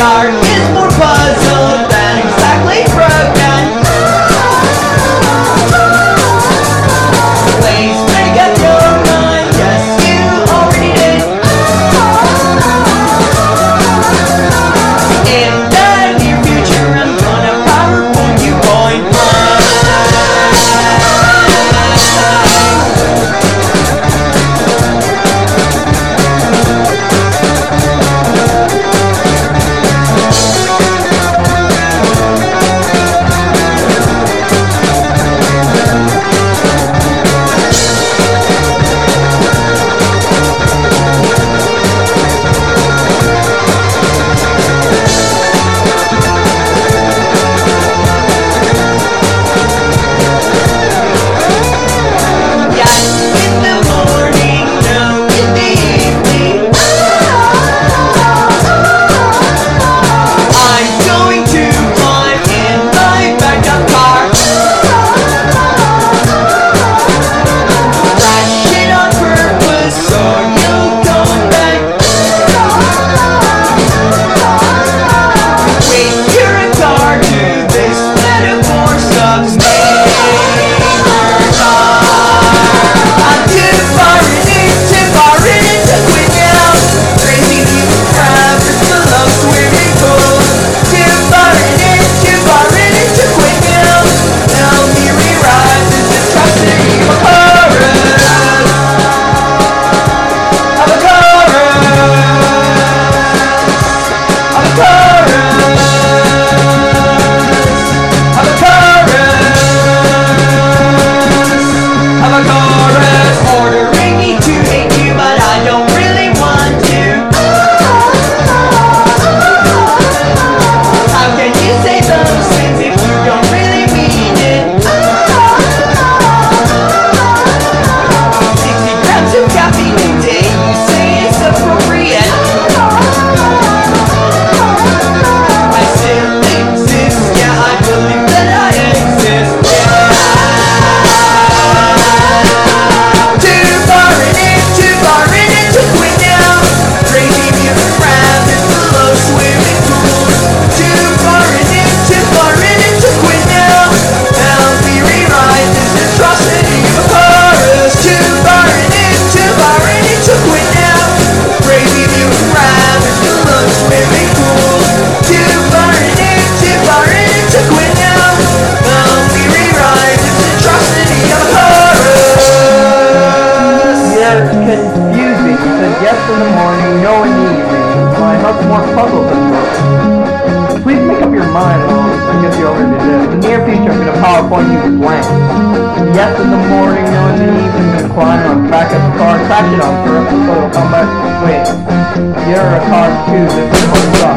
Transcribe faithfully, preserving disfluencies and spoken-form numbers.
car is more puzzled than exactly broken. Please make up your mind, yes you already did. In the near future I'm gonna PowerPoint you point blank. Confusing, he said yes in the morning, no in the evening. Well, I hope more puzzled than broken. Please make up your mind, well, I guess you already did. In the near future, I'm going to PowerPoint you blank. Yes in the morning, no in the evening, decline on back up the car, crash it on first, so it'll come back. Wait, you're a car too, this is what's up.